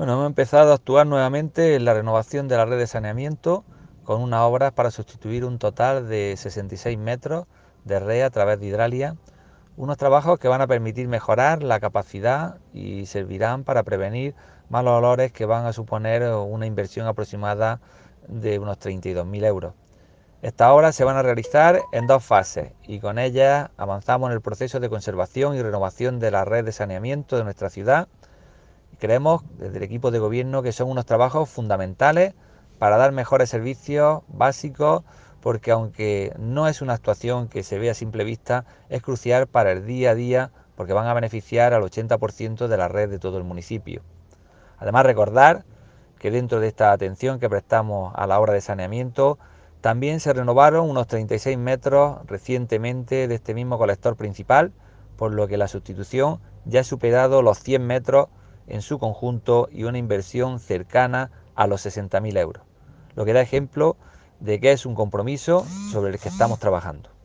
Bueno, hemos empezado a actuar nuevamente en la renovación de la red de saneamiento con unas obras para sustituir un total de 66 metros de red a través de hidralia, unos trabajos que van a permitir mejorar la capacidad y servirán para prevenir malos olores que van a suponer una inversión aproximada de unos 32.000 euros. Estas obras se van a realizar en dos fases y con ellas avanzamos en el proceso de conservación y renovación de la red de saneamiento de nuestra ciudad. Creemos desde el equipo de gobierno que son unos trabajos fundamentales para dar mejores servicios básicos, porque aunque no es una actuación que se vea a simple vista, es crucial para el día a día porque van a beneficiar al 80% de la red de todo el municipio. Además, recordar que dentro de esta atención que prestamos a la obra de saneamiento, también se renovaron unos 36 metros recientemente de este mismo colector principal, por lo que la sustitución ya ha superado los 100 metros en su conjunto y una inversión cercana a los 60.000 euros, lo que da ejemplo de que es un compromiso sobre el que estamos trabajando.